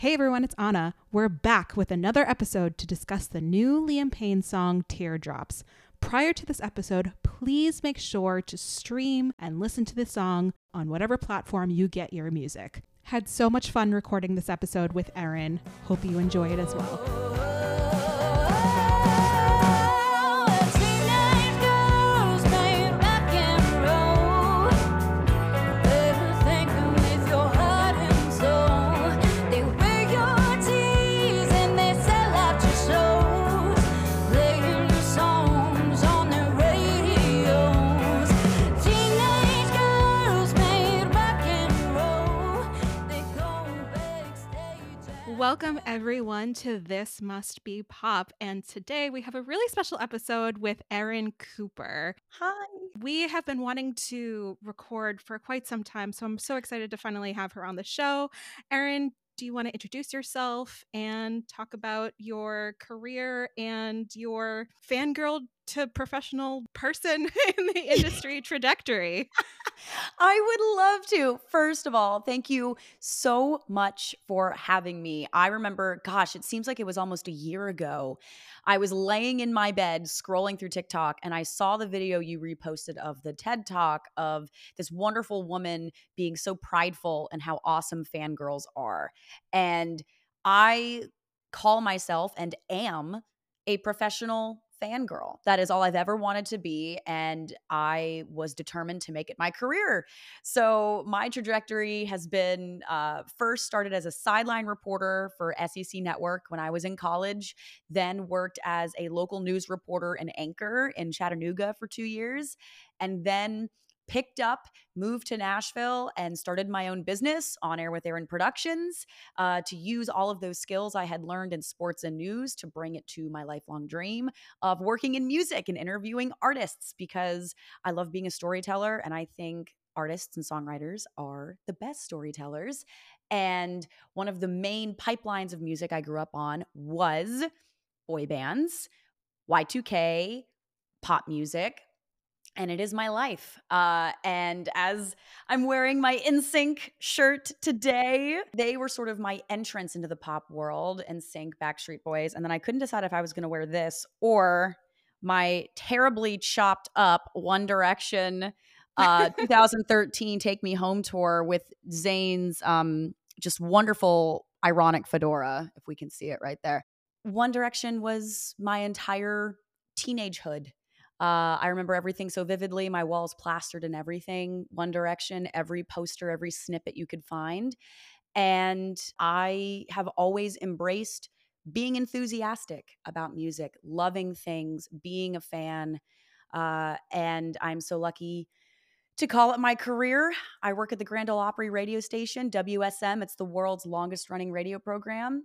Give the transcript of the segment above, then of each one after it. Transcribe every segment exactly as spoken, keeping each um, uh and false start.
Hey everyone, it's Anna. We're back with another episode to discuss the new Liam Payne song, Teardrops. Prior to this episode, please make sure to stream and listen to the song on whatever platform you get your music. Had so much fun recording this episode with Erin. Hope you enjoy it as well. Welcome everyone to This Must Be Pop, and today we have a really special episode with Erin Cooper. Hi. We have been wanting to record for quite some time, so I'm so excited to finally have her on the show. Erin, do you want to introduce yourself and talk about your career and your fangirl to professional person in the industry trajectory? I would love to. First of all, thank you so much for having me. I remember, gosh, it seems like it was almost a year ago. I was laying in my bed scrolling through TikTok and I saw the video you reposted of the TED Talk of this wonderful woman being so prideful and how awesome fangirls are. And I call myself and am a professional fangirl. That is all I've ever wanted to be. And I was determined to make it my career. So my trajectory has been uh, first started as a sideline reporter for S E C Network when I was in college, then worked as a local news reporter and anchor in Chattanooga for two years, and then picked up, moved to Nashville, and started my own business, On Air with Erin Productions, uh, to use all of those skills I had learned in sports and news to bring it to my lifelong dream of working in music and interviewing artists, because I love being a storyteller, and I think artists and songwriters are the best storytellers. And one of the main pipelines of music I grew up on was boy bands, Y two K, pop music, and it is my life. Uh, and as I'm wearing my N Sync shirt today, they were sort of my entrance into the pop world, N Sync, Backstreet Boys. And then I couldn't decide if I was going to wear this or my terribly chopped up One Direction uh, twenty thirteen Take Me Home tour with Zayn's um, just wonderful, ironic fedora, if we can see it right there. One Direction was my entire teenagehood. Uh, I remember everything so vividly. My walls plastered and everything. One Direction, every poster, every snippet you could find. And I have always embraced being enthusiastic about music, loving things, being a fan. Uh, and I'm so lucky to call it my career. I work at the Grand Ole Opry radio station, W S M. It's the world's longest running radio program.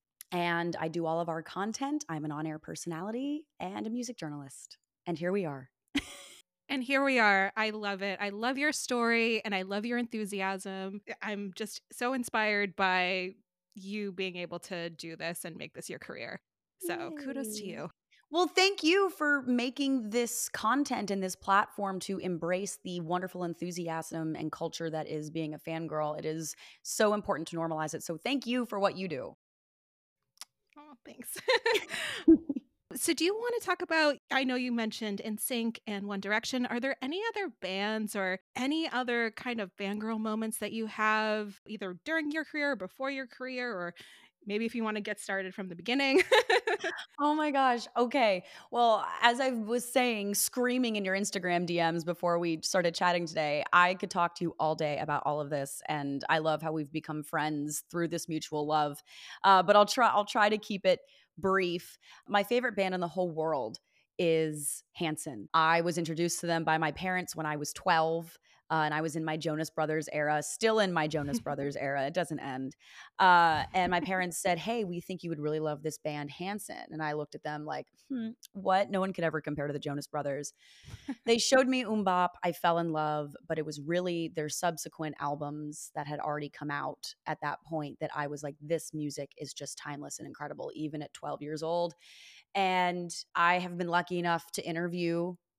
And I do all of our content. I'm an on-air personality and a music journalist. And here we are. And here we are. I love it. I love your story and I love your enthusiasm. I'm just so inspired by you being able to do this and make this your career. So Yay. Kudos to you. Well, thank you for making this content and this platform to embrace the wonderful enthusiasm and culture that is being a fangirl. It is so important to normalize it. So thank you for what you do. Oh, thanks. So do you want to talk about, I know you mentioned N Sync and One Direction. Are there any other bands or any other kind of fangirl moments that you have either during your career or before your career, or maybe if you want to get started from the beginning? Oh my gosh. Okay. Well, as I was saying, screaming in your Instagram D Ms before we started chatting today, I could talk to you all day about all of this. And I love how we've become friends through this mutual love. Uh, but I'll try, I'll try to keep it brief. My favorite band in the whole world is Hanson. I was introduced to them by my parents when I was twelve. Uh, and I was in my Jonas Brothers era, still in my Jonas Brothers era. It doesn't end. Uh, and my parents said, hey, we think you would really love this band, Hanson. And I looked at them like, hmm, what? No one could ever compare to the Jonas Brothers. They showed me MMMBop. I fell in love, but it was really their subsequent albums that had already come out at that point that I was like, this music is just timeless and incredible, even at twelve years old. And I have been lucky enough to interview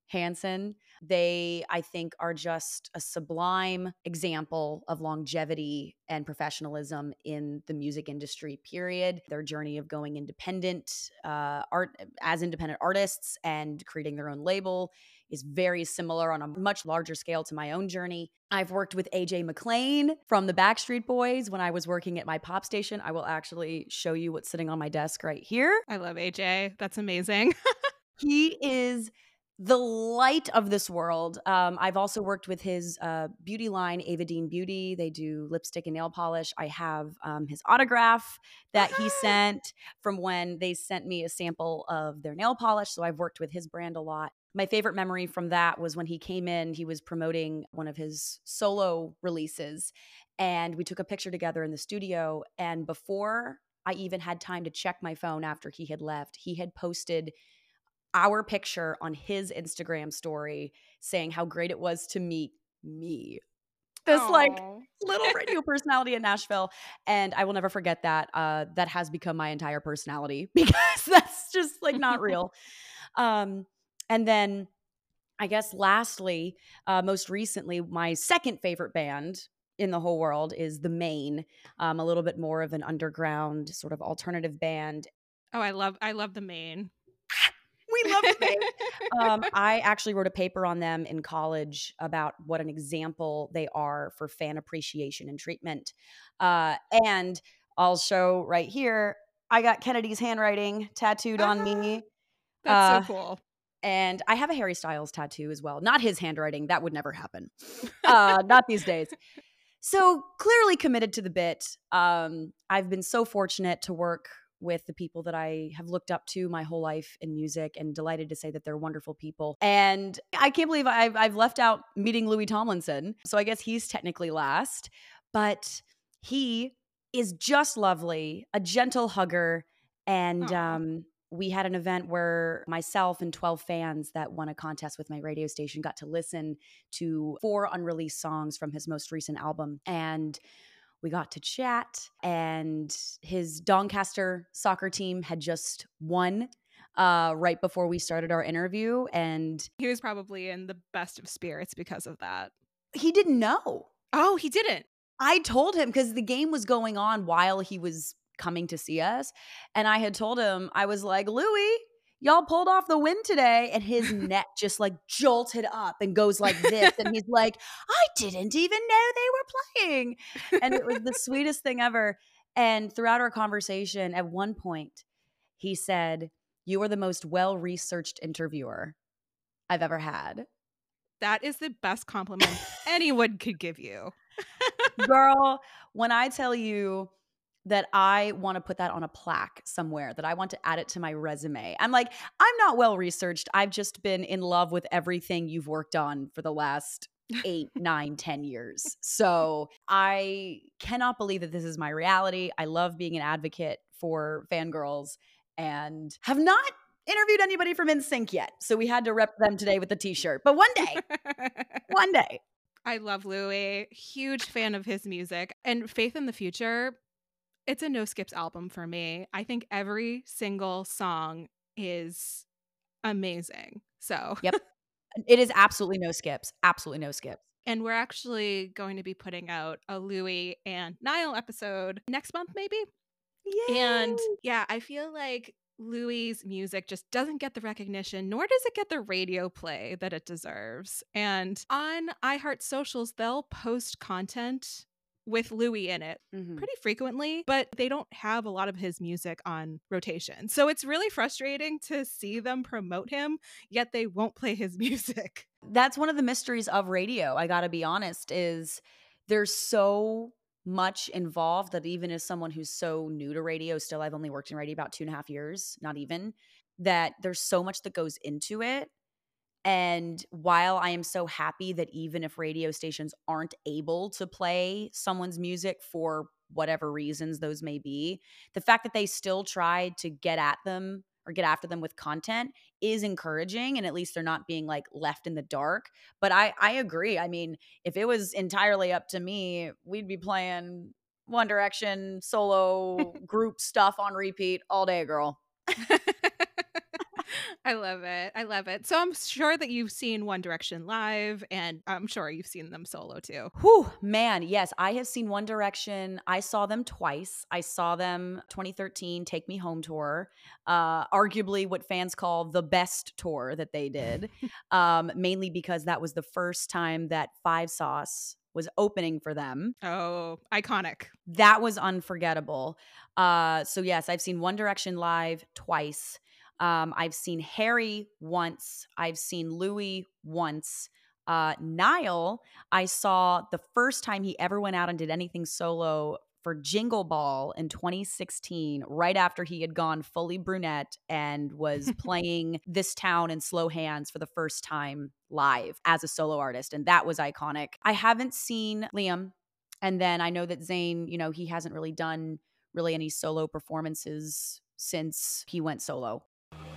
Hansen. They, I think, are just a sublime example of longevity and professionalism in the music industry, period. Their journey of going independent, uh, art as independent artists and creating their own label is very similar on a much larger scale to my own journey. I've worked with A J McLean from the Backstreet Boys when I was working at my pop station. I will actually show you what's sitting on my desk right here. I love A J. That's amazing. He is the light of this world. Um, I've also worked with his uh, beauty line, Avadine Beauty. They do lipstick and nail polish. I have um, his autograph that he sent from when they sent me a sample of their nail polish. So I've worked with his brand a lot. My favorite memory from that was when he came in, he was promoting one of his solo releases, and we took a picture together in the studio. And before I even had time to check my phone after he had left, he had posted our picture on his Instagram story saying how great it was to meet me. This Aww. like little radio personality in Nashville. And I will never forget that. Uh, that has become my entire personality because that's just like not real. Um, and then I guess lastly, uh, most recently, my second favorite band in the whole world is The Maine, um, a little bit more of an underground sort of alternative band. Oh, I love I love The Maine. We love The Maine. um, I actually wrote a paper on them in college about what an example they are for fan appreciation and treatment. Uh, and I'll show right here, I got Kennedy's handwriting tattooed on me. That's Uh, so cool. And I have a Harry Styles tattoo as well. Not his handwriting. That would never happen. Uh, not these days. So clearly committed to the bit. Um, I've been so fortunate to work with the people that I have looked up to my whole life in music, and delighted to say that they're wonderful people. And I can't believe I've, I've left out meeting Louis Tomlinson. So I guess he's technically last, but he is just lovely, a gentle hugger. And um, we had an event where myself and twelve fans that won a contest with my radio station got to listen to four unreleased songs from his most recent album. And we got to chat, and his Doncaster soccer team had just won uh, right before we started our interview. And he was probably in the best of spirits because of that. He didn't know. Oh, he didn't. I told him because the game was going on while he was coming to see us. And I had told him, I was like, Louis, y'all pulled off the win today. And his neck just like jolted up and goes like this. And he's like, I didn't even know they were playing. And it was the sweetest thing ever. And throughout our conversation, at one point, he said, you are the most well-researched interviewer I've ever had. That is the best compliment anyone could give you. Girl, when I tell you that I want to put that on a plaque somewhere, that I want to add it to my resume, I'm like, I'm not well researched. I've just been in love with everything you've worked on for the last eight, nine, ten years. So I cannot believe that this is my reality. I love being an advocate for fangirls and have not interviewed anybody from N Sync yet. So we had to rep them today with the t-shirt. But one day, one day. I love Louis. Huge fan of his music. And Faith in the Future, it's a no skips album for me. I think every single song is amazing. So, yep. It is absolutely no skips. Absolutely no skips. And we're actually going to be putting out a Louis and Niall episode next month, maybe. Yay. And yeah, I feel like Louis's music just doesn't get the recognition, nor does it get the radio play that it deserves. And on iHeart Socials, they'll post content with Louis in it mm-hmm. pretty frequently, but they don't have a lot of his music on rotation. So it's really frustrating to see them promote him, yet they won't play his music. That's one of the mysteries of radio, I gotta be honest, is there's so much involved that even as someone who's so new to radio, still I've only worked in radio about two and a half years, not even, that there's so much that goes into it. And while I am so happy that even if radio stations aren't able to play someone's music for whatever reasons those may be, the fact that they still try to get at them or get after them with content is encouraging, and at least they're not being like left in the dark. But I, I agree. I mean, if it was entirely up to me, we'd be playing One Direction solo group stuff on repeat all day, girl. I love it. I love it. So I'm sure that you've seen One Direction live, and I'm sure you've seen them solo too. Whew, man, yes, I have seen One Direction. I saw them twice. I saw them twenty thirteen Take Me Home tour, uh, arguably what fans call the best tour that they did, um, mainly because that was the first time that Five Sauce was opening for them. Oh, iconic. That was unforgettable. Uh, so yes, I've seen One Direction live twice. Um, I've seen Harry once. I've seen Louis once. Uh, Niall, I saw the first time he ever went out and did anything solo for Jingle Ball in twenty sixteen, right after he had gone fully brunette and was playing This Town in Slow Hands for the first time live as a solo artist. And that was iconic. I haven't seen Liam. And then I know that Zayn, you know, he hasn't really done really any solo performances since he went solo.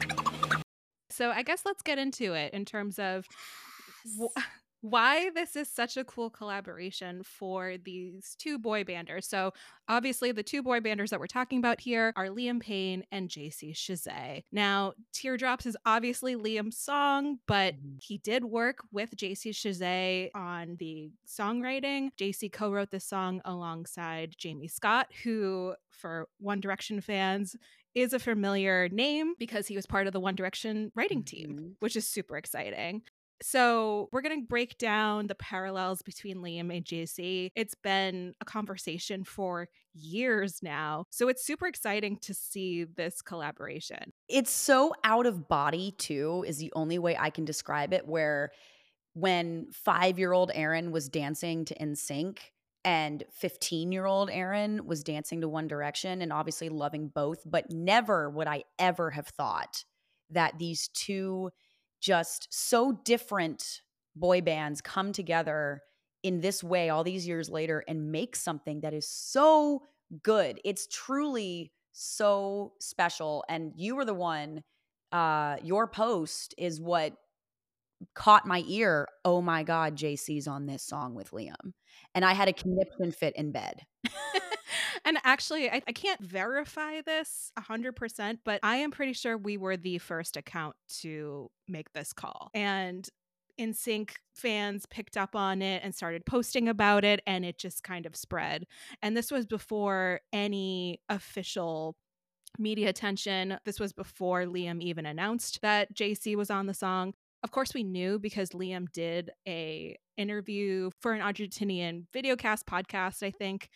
So I guess let's get into it in terms of w- why this is such a cool collaboration for these two boy banders. So obviously the two boy banders that we're talking about here are Liam Payne and J C Chasez. Now, Teardrops is obviously Liam's song, but he did work with J C Chasez on the songwriting. J C co-wrote this song alongside Jamie Scott, who, for One Direction fans, is a familiar name because he was part of the One Direction writing team, mm-hmm. which is super exciting. So we're going to break down the parallels between Liam and J C. It's been a conversation for years now. So it's super exciting to see this collaboration. It's so out of body too, is the only way I can describe it, where when five-year-old Aaron was dancing to N Sync and fifteen-year-old Aaron was dancing to One Direction and obviously loving both, but never would I ever have thought that these two just so different boy bands come together in this way all these years later and make something that is so good. It's truly so special. And you were the one, uh, your post is what caught my ear. Oh my God, J C's on this song with Liam. And I had a conniption fit in bed. And actually, I, I can't verify this one hundred percent, but I am pretty sure we were the first account to make this call. And N Sync fans picked up on it and started posting about it, and it just kind of spread. And this was before any official media attention. This was before Liam even announced that J C was on the song. Of course, we knew because Liam did a interview for an Argentinian videocast podcast, I think.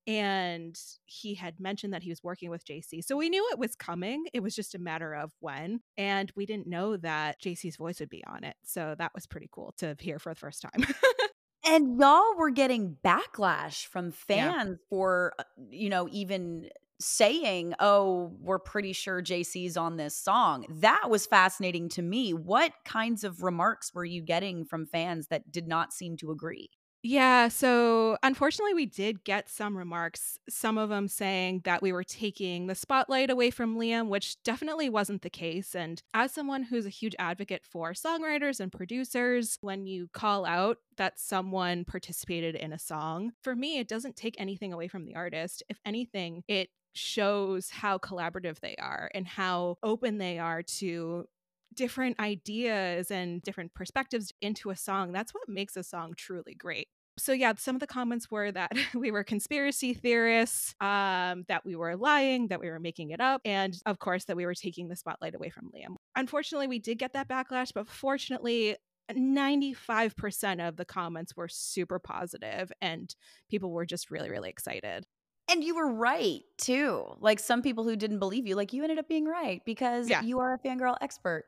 And he had mentioned that he was working with J C. So we knew it was coming. It was just a matter of when. And we didn't know that J C's voice would be on it. So that was pretty cool to hear for the first time. And y'all were getting backlash from fans yeah. for, you know, even saying, oh, we're pretty sure J C's on this song. That was fascinating to me. What kinds of remarks were you getting from fans that did not seem to agree? Yeah, so unfortunately, we did get some remarks, some of them saying that we were taking the spotlight away from Liam, which definitely wasn't the case. And as someone who's a huge advocate for songwriters and producers, when you call out that someone participated in a song, for me, it doesn't take anything away from the artist. If anything, it shows how collaborative they are and how open they are to different ideas and different perspectives into a song. That's what makes a song truly great. So yeah, some of the comments were that we were conspiracy theorists, um, that we were lying, that we were making it up, and of course that we were taking the spotlight away from Liam. Unfortunately, we did get that backlash, but fortunately, ninety-five percent of the comments were super positive and people were just really, really excited. And you were right, too. Like some people who didn't believe you, like you ended up being right because yeah. you are a fangirl expert.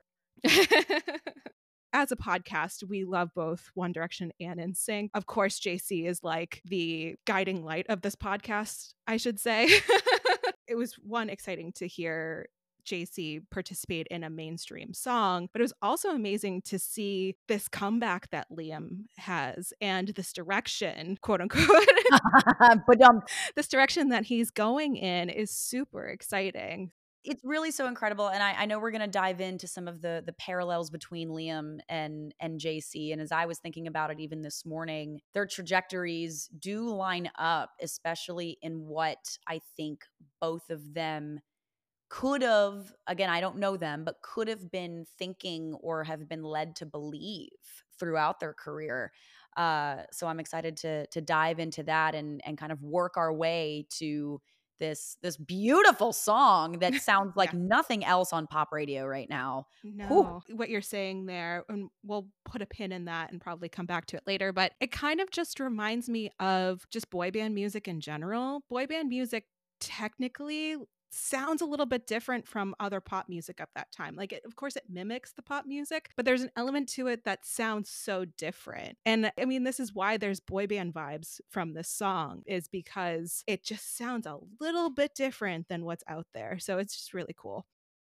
As a podcast, we love both One Direction and N Sync. Of course, J C is like the guiding light of this podcast, I should say. It was one exciting to hear J C participate in a mainstream song, but it was also amazing to see this comeback that Liam has and this direction, quote unquote, but um, this direction that he's going in is super exciting. It's really so incredible. And I, I know we're going to dive into some of the the parallels between Liam and, and J C. And as I was thinking about it even this morning, their trajectories do line up, especially in what I think both of them could have, again, I don't know them, but could have been thinking or have been led to believe throughout their career. Uh, so I'm excited to to dive into that and and kind of work our way to this this beautiful song that sounds like Yeah. nothing else on pop radio right now. Whew. No, what you're saying there, and we'll put a pin in that and probably come back to it later, but it kind of just reminds me of just boy band music in general. Boy band music technically sounds a little bit different from other pop music of that time. Like, it, of course, it mimics the pop music, but there's an element to it that sounds so different. And I mean, this is why there's boy band vibes from this song, is because it just sounds a little bit different than what's out there. So it's just really cool.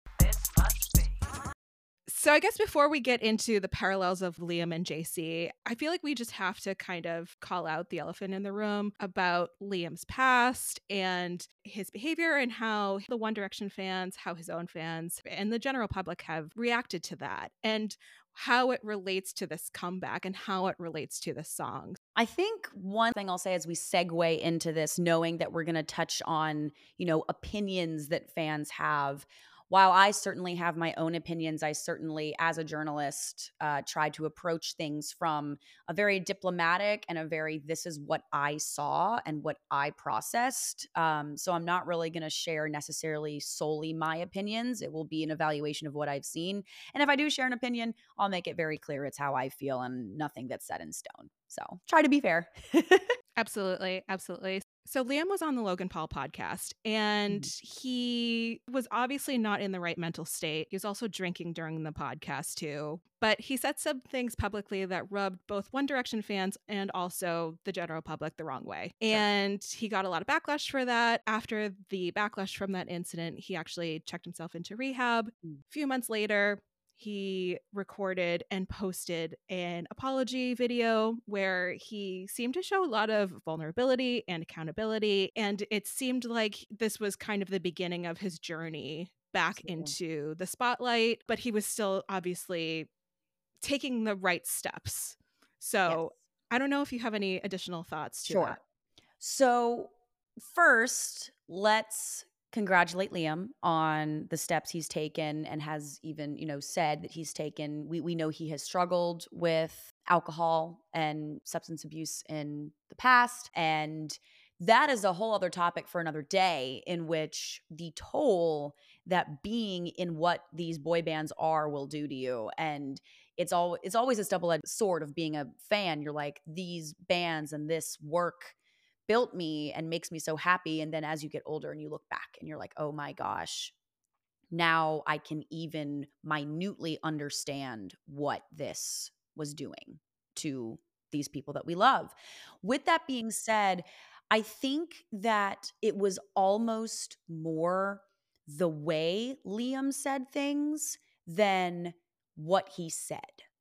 So I guess before we get into the parallels of Liam and J C, I feel like we just have to kind of call out the elephant in the room about Liam's past and his behavior and how the One Direction fans, how his own fans, and the general public have reacted to that, and how it relates to this comeback and how it relates to the song. I think one thing I'll say as we segue into this, knowing that we're going to touch on, you know, opinions that fans have. While I certainly have my own opinions, I certainly, as a journalist, uh, try to approach things from a very diplomatic and a very, this is what I saw and what I processed. Um, so I'm not really going to share necessarily solely my opinions. It will be an evaluation of what I've seen. And if I do share an opinion, I'll make it very clear it's how I feel and nothing that's set in stone. So try to be fair. Absolutely. Absolutely. So Liam was on the Logan Paul podcast, and mm-hmm. he was obviously not in the right mental state. He was also drinking during the podcast too. But he said some things publicly that rubbed both One Direction fans and also the general public the wrong way. Sure. And he got a lot of backlash for that. After the backlash from that incident, he actually checked himself into rehab. Mm. A few months later, he recorded and posted an apology video where he seemed to show a lot of vulnerability and accountability. And it seemed like this was kind of the beginning of his journey back Absolutely. into the spotlight, but he was still obviously taking the right steps. So yes. I don't know if you have any additional thoughts to sure. that. So first, let's congratulate Liam on the steps he's taken and has even, you know, said that he's taken. We we know he has struggled with alcohol and substance abuse in the past. And that is a whole other topic for another day, in which the toll that being in what these boy bands are will do to you. And it's all it's always this double-edged sword of being a fan. You're like, these bands and this work built me and makes me so happy. And then as you get older and you look back and you're like, oh my gosh, now I can even minutely understand what this was doing to these people that we love. With that being said, I think that it was almost more the way Liam said things than what he said.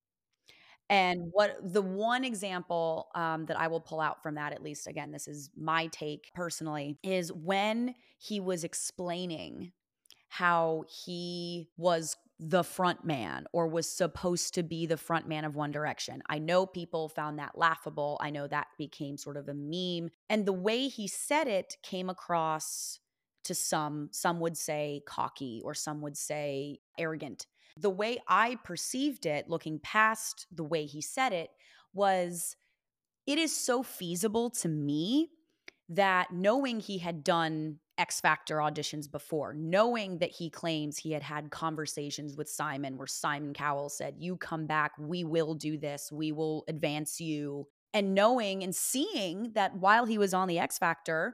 And what the one example um, that I will pull out from that, at least, again, this is my take personally, is when he was explaining how he was the front man or was supposed to be the front man of One Direction. I know people found that laughable. I know that became sort of a meme. And the way he said it came across to some, some would say cocky, or some would say arrogant. The way I perceived it, looking past the way he said it, was it is so feasible to me that knowing he had done X Factor auditions before, knowing that he claims he had had conversations with Simon where Simon Cowell said, you come back, we will do this, we will advance you. And knowing and seeing that while he was on the X Factor,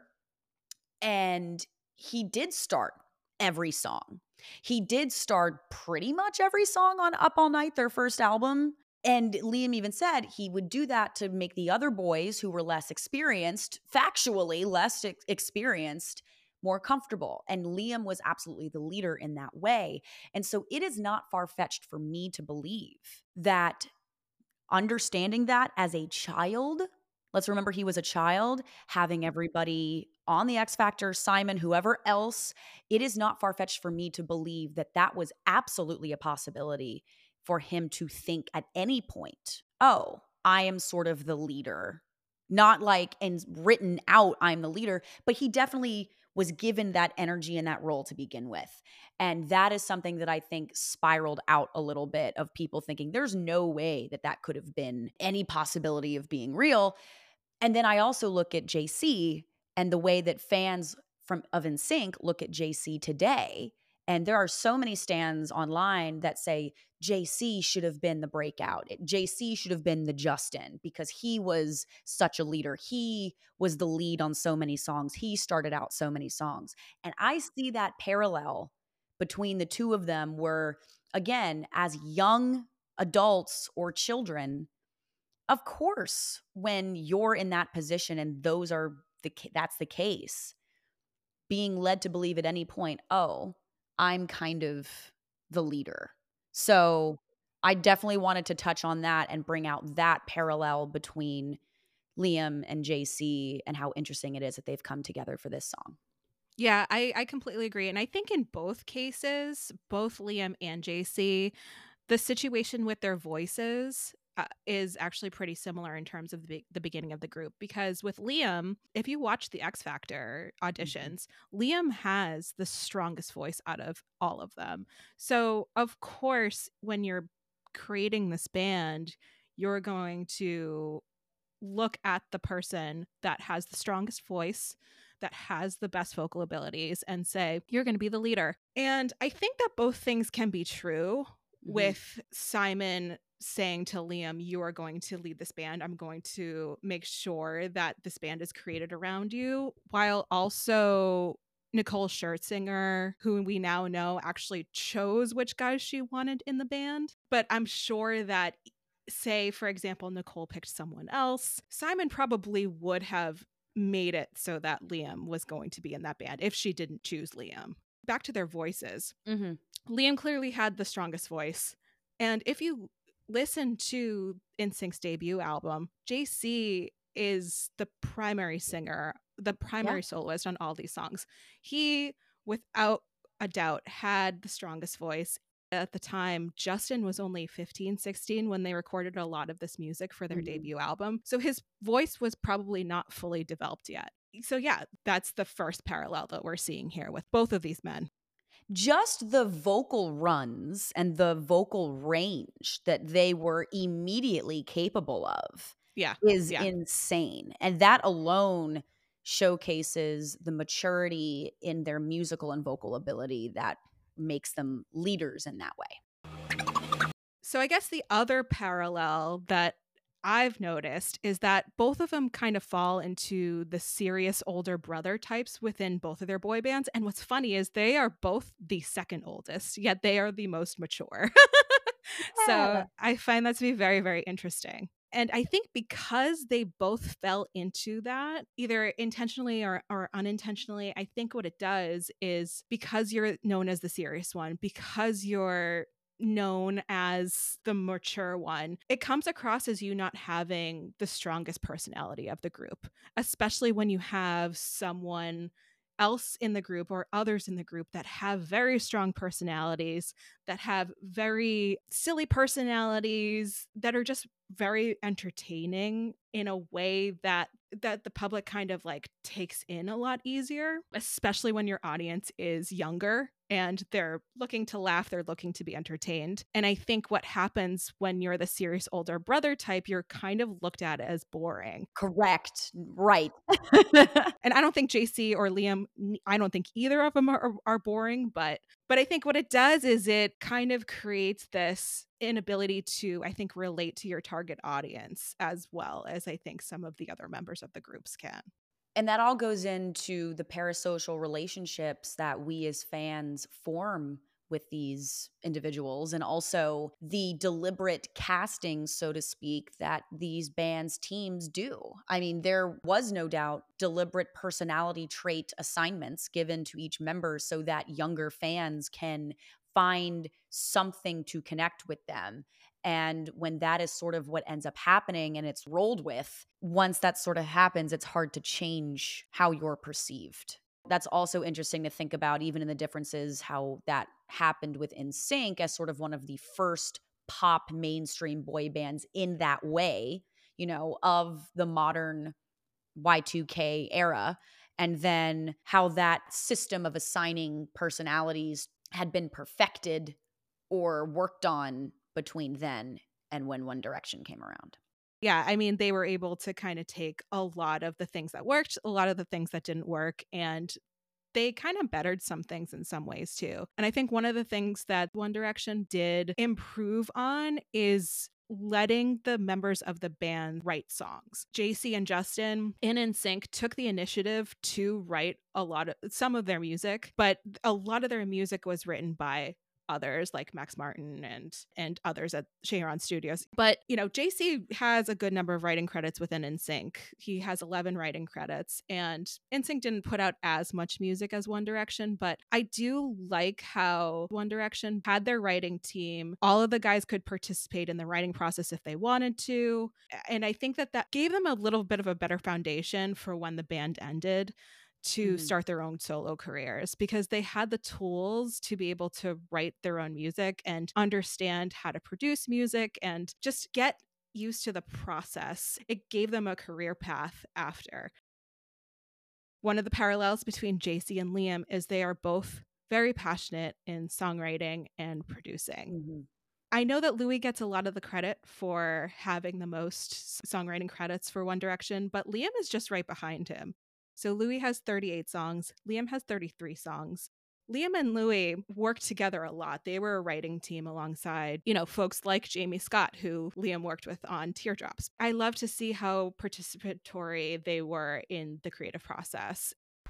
and he did start every song. He did start pretty much every song on Up All Night, their first album. And Liam even said he would do that to make the other boys who were less experienced, factually less ex- experienced, more comfortable. And Liam was absolutely the leader in that way. And so it is not far-fetched for me to believe that understanding that as a child, let's remember he was a child, having everybody on the X Factor, Simon, whoever else, it is not far-fetched for me to believe that that was absolutely a possibility for him to think at any point, oh, I am sort of the leader. Not like and written out, I'm the leader, but he definitely was given that energy and that role to begin with. And that is something that I think spiraled out a little bit of people thinking there's no way that that could have been any possibility of being real. And then I also look at J C and the way that fans from of N Sync look at J C today. And there are so many stands online that say J C should have been the breakout. J C should have been the Justin because he was such a leader. He was the lead on so many songs. He started out so many songs. And I see that parallel between the two of them where, again, as young adults or children, of course, when you're in that position and those are the that's the case, being led to believe at any point, oh, I'm kind of the leader. So I definitely wanted to touch on that and bring out that parallel between Liam and J C and how interesting it is that they've come together for this song. Yeah, I, I completely agree. And I think in both cases, both Liam and J C, the situation with their voices uh, is actually pretty similar in terms of the, be- the beginning of the group. Because with Liam, if you watch the X Factor auditions, mm-hmm. Liam has the strongest voice out of all of them. So, of course, when you're creating this band, you're going to look at the person that has the strongest voice, that has the best vocal abilities, and say, you're going to be the leader. And I think that both things can be true. Mm-hmm. With Simon saying to Liam, you are going to lead this band. I'm going to make sure that this band is created around you, while also Nicole Scherzinger, who we now know actually chose which guys she wanted in the band. But I'm sure that, say, for example, Nicole picked someone else, Simon probably would have made it so that Liam was going to be in that band if she didn't choose Liam. Back to their voices. Mm-hmm. Liam clearly had the strongest voice. And if you listen to N Sync's debut album, J C is the primary singer, the primary yeah. soloist on all these songs. He, without a doubt, had the strongest voice. At the time, Justin was only fifteen, sixteen when they recorded a lot of this music for their mm-hmm. debut album. So his voice was probably not fully developed yet. So yeah, that's the first parallel that we're seeing here with both of these men. Just the vocal runs and the vocal range that they were immediately capable of yeah. is yeah. insane. And that alone showcases the maturity in their musical and vocal ability that makes them leaders in that way. So I guess the other parallel that I've noticed is that both of them kind of fall into the serious older brother types within both of their boy bands. And what's funny is they are both the second oldest, yet they are the most mature. yeah. So I find that to be very, very interesting. And I think because they both fell into that, either intentionally or, or unintentionally, I think what it does is because you're known as the serious one, because you're known as the mature one, it comes across as you not having the strongest personality of the group, especially when you have someone else in the group or others in the group that have very strong personalities, that have very silly personalities, that are just very entertaining in a way that that the public kind of like takes in a lot easier, especially when your audience is younger and they're looking to laugh, they're looking to be entertained. And I think what happens when you're the serious older brother type, you're kind of looked at as boring. Correct. Right. And I don't think J C or Liam, I don't think either of them are, are boring, but but I think what it does is it kind of creates this inability to, I think, relate to your target audience as well as I think some of the other members of the groups can. And that all goes into the parasocial relationships that we as fans form with these individuals, and also the deliberate casting, so to speak, that these bands' teams do. I mean, there was no doubt deliberate personality trait assignments given to each member so that younger fans can find something to connect with them. And when that is sort of what ends up happening and it's rolled with, once that sort of happens, it's hard to change how you're perceived. That's also interesting to think about, even in the differences, how that happened with N Sync as sort of one of the first pop mainstream boy bands in that way, you know, of the modern Y two K era. and then how that system of assigning personalities had been perfected or worked on between then and when One Direction came around. Yeah, I mean, they were able to kind of take a lot of the things that worked, a lot of the things that didn't work, and they kind of bettered some things in some ways too. And I think one of the things that One Direction did improve on is letting the members of the band write songs. J C and Justin in N Sync took the initiative to write a lot of some of their music, but a lot of their music was written by others like Max Martin and and others at Cheiron Studios. But, you know, J C has a good number of writing credits within N Sync. He has eleven writing credits, and N Sync didn't put out as much music as One Direction, but I do like how One Direction had their writing team. All of the guys could participate in the writing process if they wanted to, and I think that that gave them a little bit of a better foundation for when the band ended to mm-hmm. start their own solo careers, because they had the tools to be able to write their own music and understand how to produce music and just get used to the process. It gave them a career path after. One of the parallels between J C and Liam is they are both very passionate in songwriting and producing. Mm-hmm. I know that Louis gets a lot of the credit for having the most songwriting credits for One Direction, but Liam is just right behind him. So Louis has thirty-eight songs. Liam has thirty-three songs. Liam and Louis worked together a lot. They were a writing team alongside, you know, folks like Jamie Scott, who Liam worked with on Teardrops. I love to see how participatory they were in the creative process.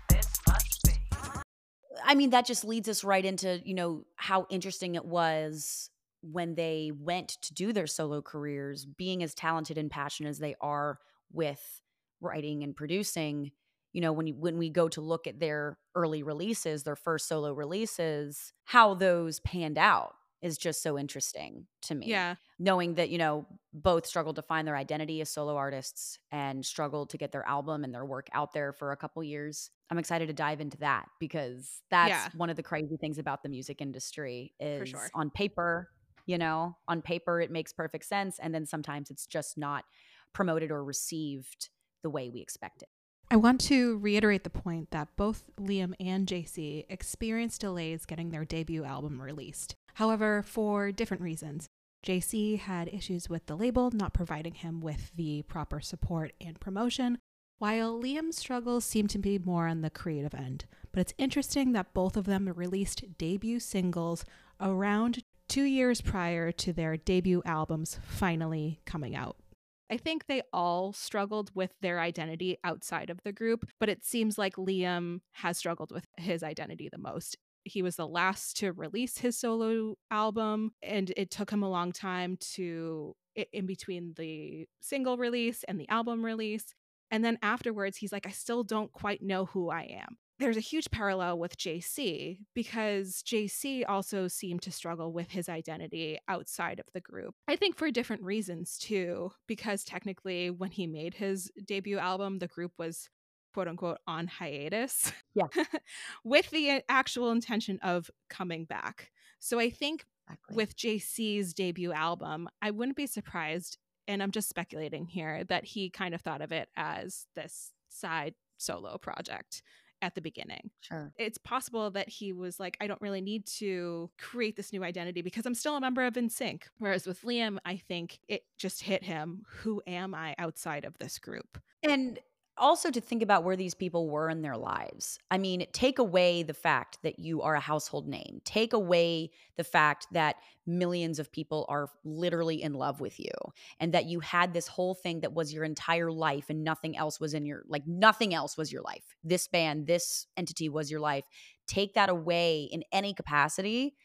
I mean, that just leads us right into, you know, how interesting it was when they went to do their solo careers, being as talented and passionate as they are with writing and producing. You know, when you, when we go to look at their early releases, their first solo releases, how those panned out is just so interesting to me. Yeah. Knowing that, you know, both struggled to find their identity as solo artists and struggled to get their album and their work out there for a couple years. I'm excited to dive into that, because that's yeah. one of the crazy things about the music industry is For sure. On paper, you know, on paper, it makes perfect sense. And then sometimes it's just not promoted or received the way we expect it. I want to reiterate the point that both Liam and J C experienced delays getting their debut album released. However, for different reasons. J C had issues with the label not providing him with the proper support and promotion, while Liam's struggles seem to be more on the creative end. But it's interesting that both of them released debut singles around two years prior to their debut albums finally coming out. I think they all struggled with their identity outside of the group, but it seems like Liam has struggled with his identity the most. He was the last to release his solo album, and it took him a long time to, in between the single release and the album release. And then afterwards, he's like, I still don't quite know who I am. There's a huge parallel with J C, because J C also seemed to struggle with his identity outside of the group. I think for different reasons too, because technically when he made his debut album, the group was quote unquote on hiatus. Yeah. with the actual intention of coming back. So I think exactly. with J C's debut album, I wouldn't be surprised, and I'm just speculating here, that he kind of thought of it as this side solo project at the beginning. Sure. It's possible that he was like, I don't really need to create this new identity because I'm still a member of N Sync. Whereas with Liam, I think it just hit him. Who am I outside of this group? And also to think about where these people were in their lives. I mean, take away the fact that you are a household name. Take away the fact that millions of people are literally in love with you, and that you had this whole thing that was your entire life and nothing else was in your, like nothing else was your life. This band, this entity was your life. Take that away in any capacity.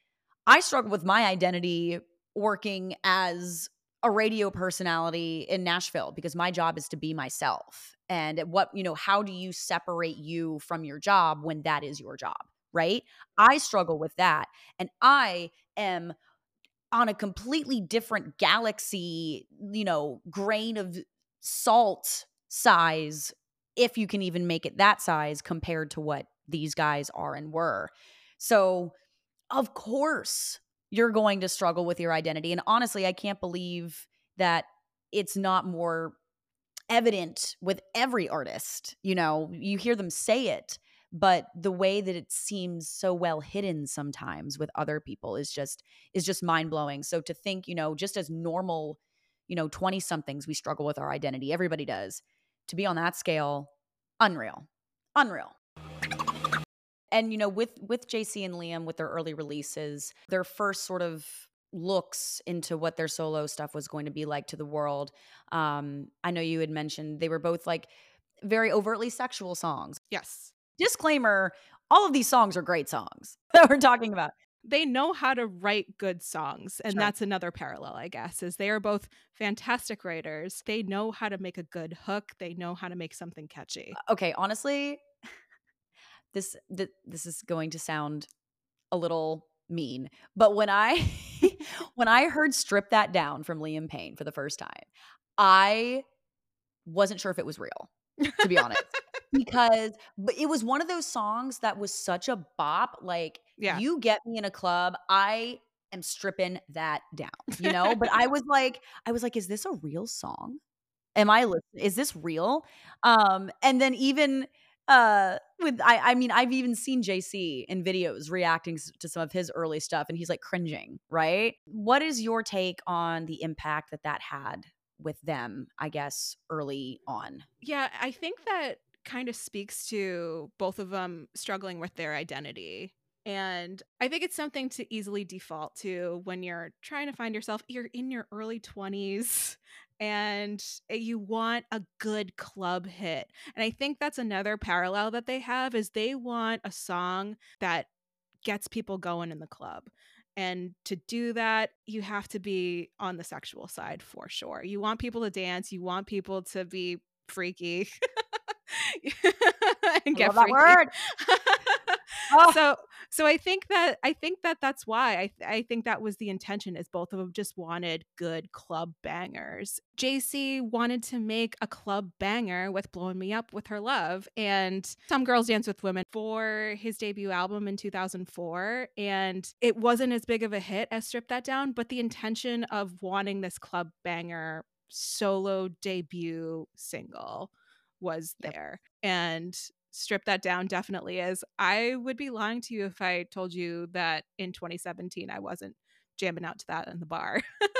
I struggle with my identity working as a radio personality in Nashville, because my job is to be myself. And what, you know, how do you separate you from your job when that is your job, right? I struggle with that. And I am on a completely different galaxy, you know, grain of salt size, if you can even make it that size, compared to what these guys are and were. So, of course, you're going to struggle with your identity. And honestly, I can't believe that it's not more evident with every artist. You know, you hear them say it, but the way that it seems so well hidden sometimes with other people is just is just mind-blowing. So to think, you know, just as normal, you know, twenty somethings, we struggle with our identity. Everybody does. To be on that scale, unreal. Unreal. And you know, with with J C and Liam, with their early releases, their first sort of looks into what their solo stuff was going to be like to the world. Um, I know you had mentioned they were both like very overtly sexual songs. Yes. Disclaimer, all of these songs are great songs that we're talking about. They know how to write good songs. And Sure. That's another parallel, I guess, is they are both fantastic writers. They know how to make a good hook. They know how to make something catchy. Okay, honestly, this th- this is going to sound a little mean, but when I when I heard Strip That Down from Liam Payne for the first time, I wasn't sure if it was real, to be honest. Because but it was one of those songs that was such a bop. Like, Yeah. you get me in a club, I am stripping that down, you know? But I was like, I was like, is this a real song? Am I listening? Is this real? Um, and then even uh with I I mean, I've even seen J C in videos reacting s- to some of his early stuff, and he's like cringing, right? What is your take on the impact that that had with them, I guess, early on? Yeah, I think that kind of speaks to both of them struggling with their identity. And I think it's something to easily default to when you're trying to find yourself. You're in your early twenties and you want a good club hit. And I think that's another parallel that they have is they want a song that gets people going in the club. And to do that, you have to be on the sexual side for sure. You want people to dance, you want people to be freaky and I get love that freaky. word. Oh. So so I think that I think that that's why I th- I think that was the intention is both of them just wanted good club bangers. J C wanted to make a club banger with Blowing Me Up with Her Love and Some Girls Dance with Women for his debut album in two thousand four, and it wasn't as big of a hit as Strip That Down, but the intention of wanting this club banger solo debut single was Yep. there. And Strip That Down definitely is. I would be lying to you if I told you that in twenty seventeen I wasn't jamming out to that in the bar.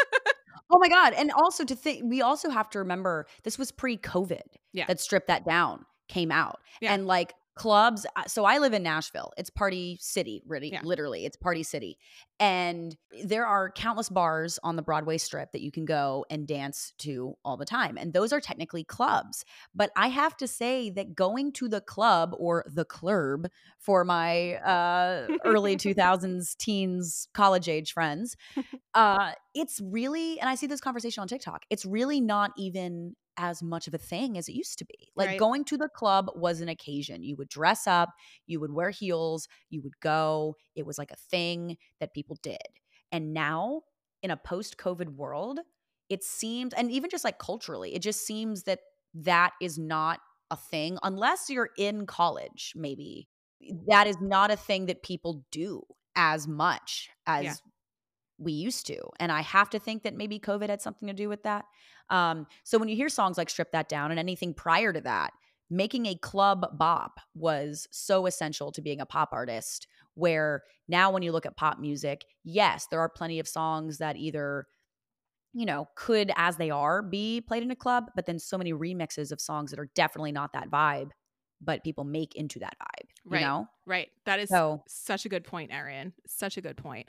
Oh my God. And also to think, we also have to remember this was pre-COVID Yeah. that Strip That Down came out. Yeah. And like clubs, uh, so I live in Nashville. It's party city, really, Yeah. literally. It's party city. And there are countless bars on the Broadway Strip that you can go and dance to all the time. And those are technically clubs. But I have to say that going to the club or the club for my uh, early two thousands teens college age friends, uh, it's really, and I see this conversation on TikTok, it's really not even as much of a thing as it used to be. Like Right. going to the club was an occasion. You would dress up, you would wear heels, you would go. It was like a thing that people did. And now in a post-COVID world, it seems, and even just like culturally, it just seems that that is not a thing unless you're in college, maybe. That is not a thing that people do as much as Yeah. we used to. And I have to think that maybe COVID had something to do with that. Um, so when you hear songs like Strip That Down and anything prior to that, making a club bop was so essential to being a pop artist, where now when you look at pop music, yes, there are plenty of songs that either, you know, could, as they are, be played in a club, but then so many remixes of songs that are definitely not that vibe, but people make into that vibe, you Right. know? Right. That is So such a good point, Erin. Such a good point.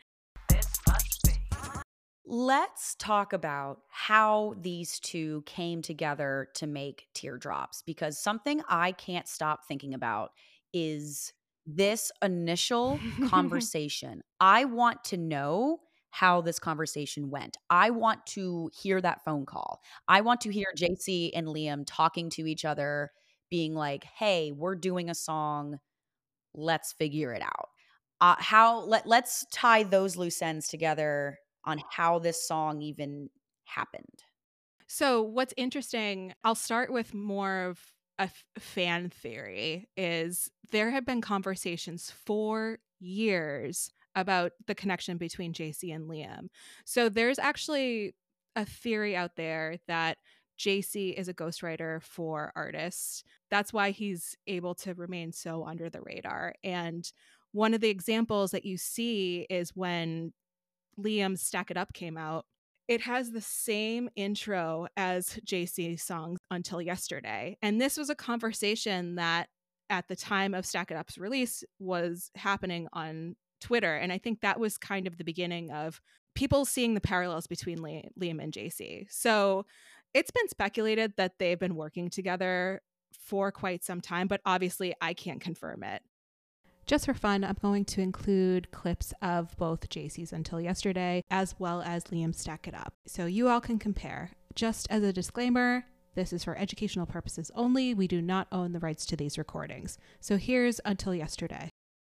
let's talk about how these two came together to make Teardrops, because something I can't stop thinking about is this initial conversation. I want to know how this conversation went. I want to hear that phone call. I want to hear J C and Liam talking to each other, being like, hey, we're doing a song. Let's figure it out. Uh, how let let's tie those loose ends together on how this song even happened. So, what's interesting, I'll start with more of a f- fan theory, is there have been conversations for years about the connection between J C and Liam. So, there's actually a theory out there that J C is a ghostwriter for artists. That's why he's able to remain so under the radar. And one of the examples that you see is when Liam's Stack It Up came out. It has the same intro as J C's song Until Yesterday. And this was a conversation that at the time of Stack It Up's release was happening on Twitter. And I think that was kind of the beginning of people seeing the parallels between Liam and J C. So it's been speculated that they've been working together for quite some time, but obviously I can't confirm it. Just for fun, I'm going to include clips of both J C's Until Yesterday as well as Liam's Stack It Up, so you all can compare. Just as a disclaimer, this is for educational purposes only. We do not own the rights to these recordings. So here's Until Yesterday.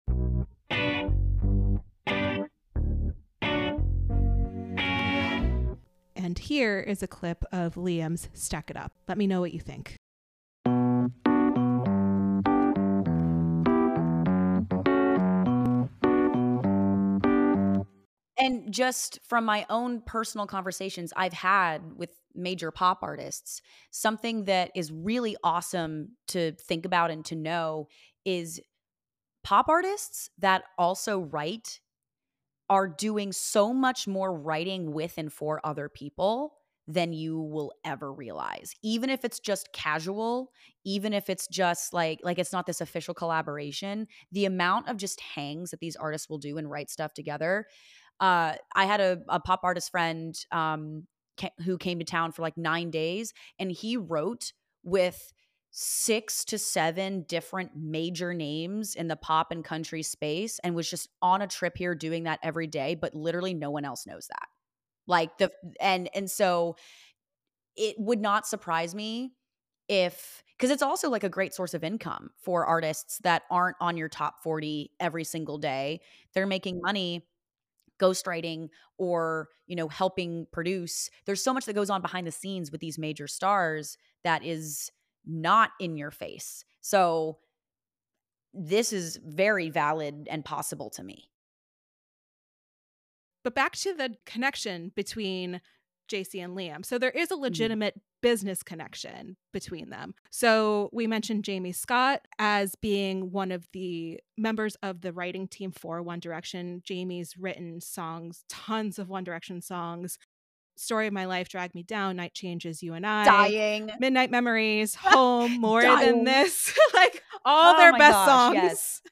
And here is a clip of Liam's Stack It Up. Let me know what you think. And just from my own personal conversations I've had with major pop artists, something that is really awesome to think about and to know is pop artists that also write are doing so much more writing with and for other people than you will ever realize. Even if it's just casual, even if it's just like like it's not this official collaboration, the amount of just hangs that these artists will do and write stuff together. Uh, I had a, a pop artist friend um, ca- who came to town for like nine days, and he wrote with six to seven different major names in the pop and country space, and was just on a trip here doing that every day. But literally, no one else knows that. Like the and and so it would not surprise me if, because it's also like a great source of income for artists that aren't on your top forty every single day. They're making money ghostwriting or, you know, helping produce. There's so much that goes on behind the scenes with these major stars that is not in your face. So this is very valid and possible to me. But back to the connection between J C and Liam. So there is a legitimate mm. business connection between them. So we mentioned Jamie Scott as being one of the members of the writing team for One Direction. Jamie's written songs, tons of One Direction songs. Story of My Life, Drag Me Down, Night Changes, You and I, Dying, Midnight Memories, Home, More Dying. Than This, like all oh their best gosh, songs. Yes.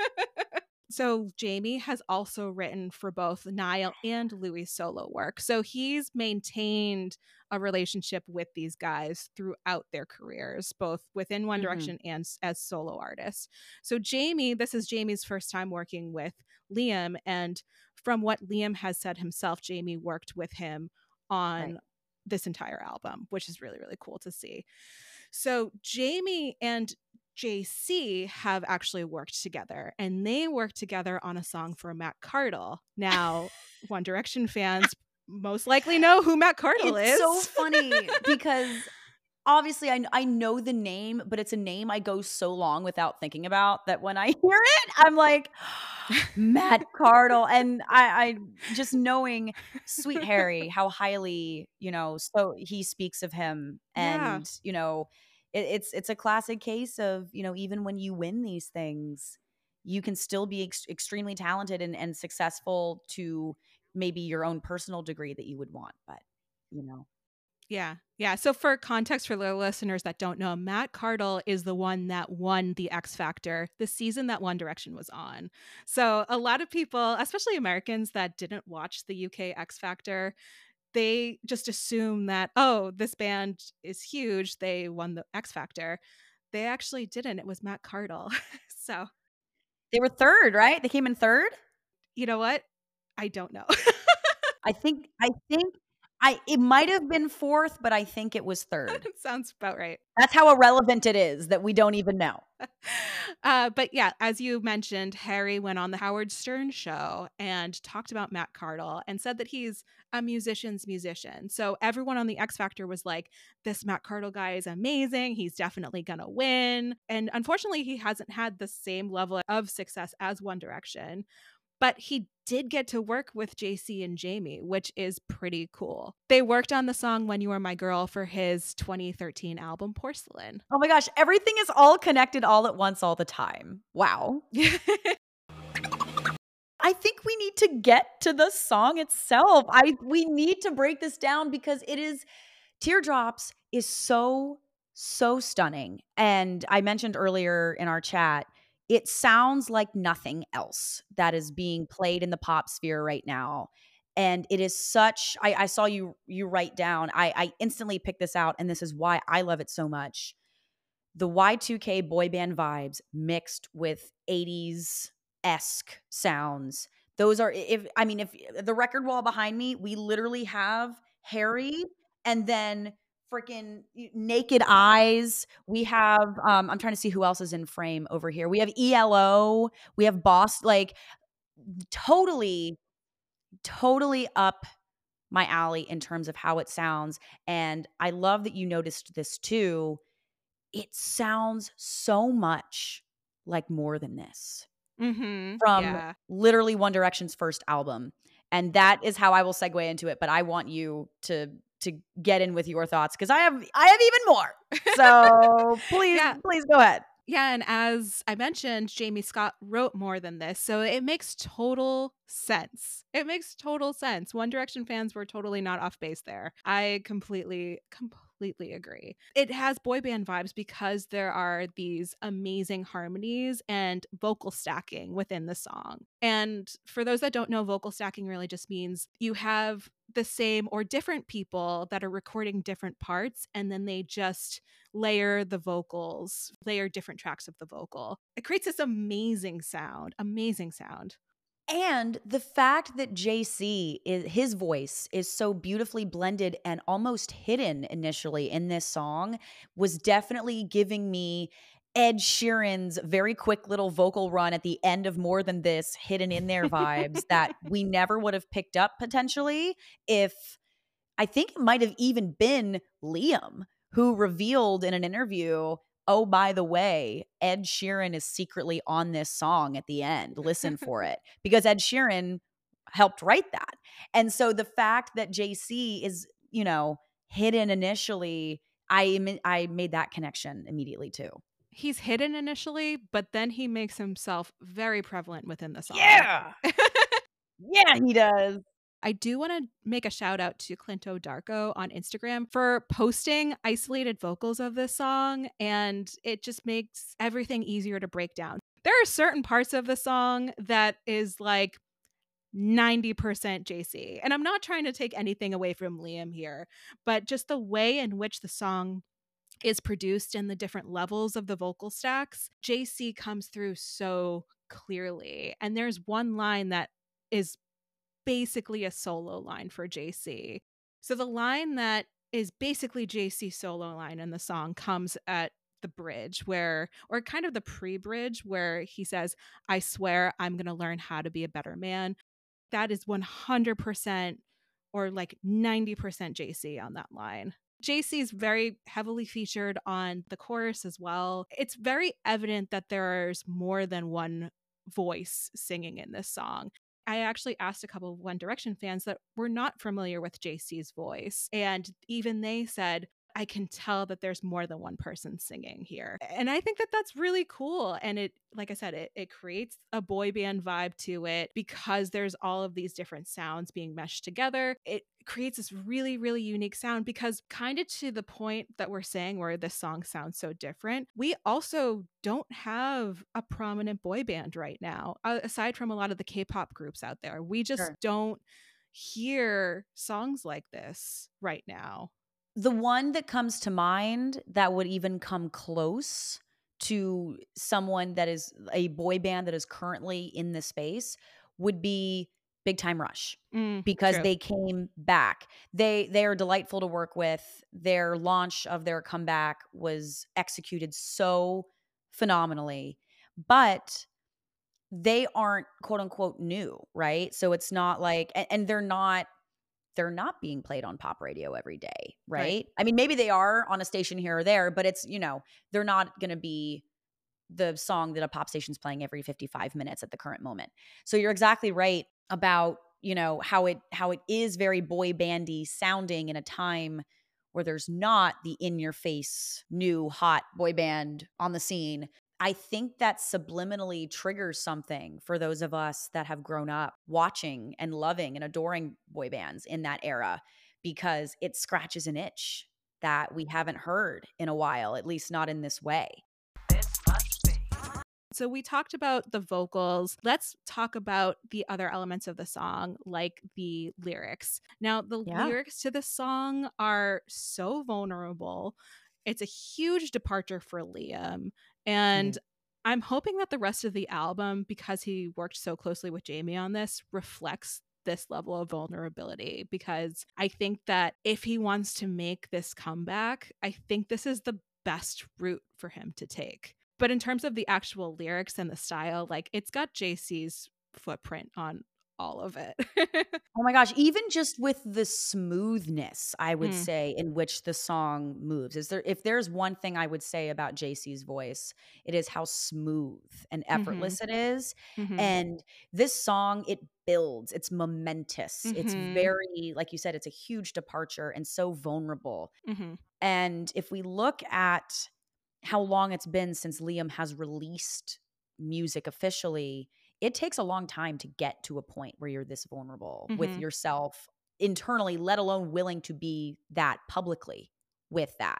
So Jamie has also written for both Niall and Louis' solo work. So he's maintained a relationship with these guys throughout their careers, both within One mm-hmm. Direction and as solo artists. So Jamie, this is Jamie's first time working with Liam. And from what Liam has said himself, Jamie worked with him on right. this entire album, which is really, really cool to see. So Jamie and J C have actually worked together, and they worked together on a song for Matt Cardle. Now, One Direction fans most likely know who Matt Cardle it's is. It's so funny because obviously I, I know the name, but it's a name I go so long without thinking about that when I hear it, I'm like, Matt Cardle. And I, I just knowing Sweet Harry, how highly, you know, so he speaks of him and, yeah. you know, It's it's a classic case of, you know, even when you win these things, you can still be ex- extremely talented and, and successful to maybe your own personal degree that you would want. But, you know. Yeah. Yeah. So for context for the listeners that don't know, Matt Cardle is the one that won the X Factor the season that One Direction was on. So a lot of people, especially Americans that didn't watch the U K X Factor, they just assume that, oh, this band is huge, they won the X Factor. They actually didn't. It was Matt Cardle. So they were third, right? They came in third? You know what? I don't know. I think I think I it might have been fourth, but I think it was third. It sounds about right. That's how irrelevant it is that we don't even know. Uh, but yeah, as you mentioned, Harry went on the Howard Stern show and talked about Matt Cardle and said that he's a musician's musician. So everyone on the X Factor was like, this Matt Cardle guy is amazing. He's definitely going to win. And unfortunately, he hasn't had the same level of success as One Direction. but he did get to work with J C and Jamie, which is pretty cool. They worked on the song When You Were My Girl for his twenty thirteen album Porcelain. Oh my gosh, everything is all connected all at once all the time. Wow. I think we need to get to the song itself. I we need to break this down because it is Teardrops is so so stunning. And I mentioned earlier in our chat, it sounds like nothing else that is being played in the pop sphere right now. And it is such I, I saw you you write down. I, I instantly picked this out, and this is why I love it so much. The Y two K boy band vibes mixed with eighties-esque sounds. Those are if I mean if the record wall behind me, we literally have Harry and then freaking Naked Eyes. We have um I'm trying to see who else is in frame over here. We have E L O, we have Boss, like totally totally up my alley in terms of how it sounds. And I love that you noticed this too. It sounds so much like More Than This Mm-hmm. from Yeah. literally One Direction's first album. And that is how I will segue into it. But I want you to to get in with your thoughts because I have I have even more. So please, Yeah. please go ahead. Yeah, and as I mentioned, Jamie Scott wrote More Than This, so it makes total sense. It makes total sense. One Direction fans were totally not off base there. I completely, completely agree. It has boy band vibes because there are these amazing harmonies and vocal stacking within the song. And for those that don't know, vocal stacking really just means you have the same or different people that are recording different parts, and then they just layer the vocals, layer different tracks of the vocal. It creates this amazing sound, amazing sound. And the fact that J C is his voice is so beautifully blended and almost hidden initially in this song was definitely giving me Ed Sheeran's very quick little vocal run at the end of More Than This hidden in there vibes that we never would have picked up potentially if I think it might have even been Liam who revealed in an interview, oh, by the way, Ed Sheeran is secretly on this song at the end. Listen for it. Because Ed Sheeran helped write that. And so the fact that J C is, you know, hidden initially, I, I made that connection immediately too. He's hidden initially, but then he makes himself very prevalent within the song. Yeah. Yeah, he does. I do want to make a shout out to Clinto Darko on Instagram for posting isolated vocals of this song, and it just makes everything easier to break down. There are certain parts of the song that is like ninety percent J C, and I'm not trying to take anything away from Liam here, but just the way in which the song is produced and the different levels of the vocal stacks, J C comes through so clearly. And there's one line that is basically a solo line for J C. So the line that is basically J C's solo line in the song comes at the bridge where, or kind of the pre-bridge where he says, I swear I'm going to learn how to be a better man. That is one hundred percent or like ninety percent J C on that line. J C is very heavily featured on the chorus as well. It's very evident that there's more than one voice singing in this song. I actually asked a couple of One Direction fans that were not familiar with J C's voice, and even they said, I can tell that there's more than one person singing here. And I think that that's really cool. And it, like I said, it, it creates a boy band vibe to it because there's all of these different sounds being meshed together. It creates this really, really unique sound because kind of to the point that we're saying where this song sounds so different, we also don't have a prominent boy band right now, aside from a lot of the K-pop groups out there. We just sure. don't hear songs like this right now. The one that comes to mind that would even come close to someone that is a boy band that is currently in the space would be Big Time Rush mm, because true. they came back. They they are delightful to work with. Their launch of their comeback was executed so phenomenally, but they aren't quote unquote new, right? So it's not like, and, and they're not they're not being played on pop radio every day, right? right? I mean, maybe they are on a station here or there, but it's, you know, they're not going to be the song that a pop station's playing every fifty-five minutes at the current moment. So you're exactly right about, you know, how it how it is very boy bandy sounding in a time where there's not the in your face new hot boy band on the scene. I think that subliminally triggers something for those of us that have grown up watching and loving and adoring boy bands in that era, because it scratches an itch that we haven't heard in a while, at least not in this way. So we talked about the vocals. Let's talk about the other elements of the song, like the lyrics. Now, the Yeah. lyrics to the song are so vulnerable. It's a huge departure for Liam. And Mhm. I'm hoping that the rest of the album, because he worked so closely with Jamie on this, reflects this level of vulnerability, because I think that if he wants to make this comeback, I think this is the best route for him to take. But in terms of the actual lyrics and the style, like, it's got J C's footprint on all of it. Oh my gosh, even just with the smoothness, I would Mm. say, in which the song moves. Is there if there's one thing I would say about J C's voice, it is how smooth and Mhm. effortless it is. Mhm. And this song, it builds, it's momentous. It's Mhm. very, like you said, it's a huge departure and so vulnerable. Mhm. And if we look at how long it's been since Liam has released music officially, it takes a long time to get to a point where you're this vulnerable with Mhm. yourself internally, let alone willing to be that publicly with that.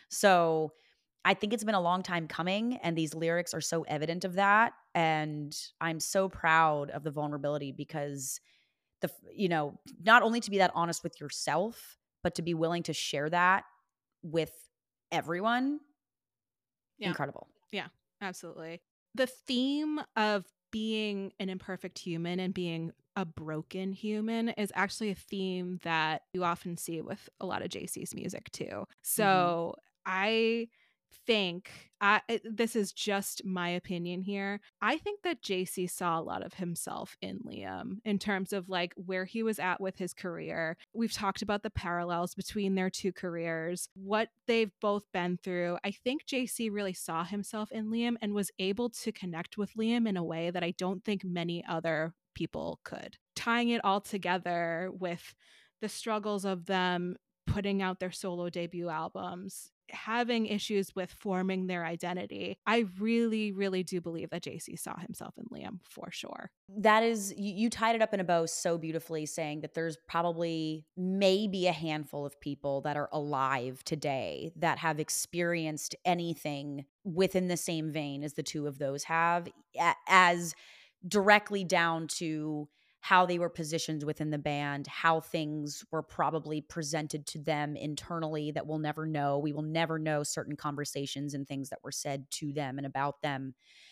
So I think it's been a long time coming, and these lyrics are so evident of that. And I'm so proud of the vulnerability, because the, f- you know, not only to be that honest with yourself, but to be willing to share that with everyone. Yeah. Incredible. Yeah, absolutely. The theme of being an imperfect human and being a broken human is actually a theme that you often see with a lot of J C's music too. Mhm. So I think I it- this is just my opinion here. I think that J C saw a lot of himself in Liam in terms of like where he was at with his career. We've talked about the parallels between their two careers, what they've both been through. I think J C really saw himself in Liam and was able to connect with Liam in a way that I don't think many other people could. Tying it all together with the struggles of them putting out their solo debut albums, having issues with forming their identity, I really, really do believe that J C saw himself in Liam for sure. That is, you, you tied it up in a bow so beautifully, saying that there's probably maybe a handful of people that are alive today that have experienced anything within the same vein as the two of those have, a- as directly down to how they were positioned within the band, how things were probably presented to them internally that we'll never know. We will never know certain conversations and things that were said to them and about them.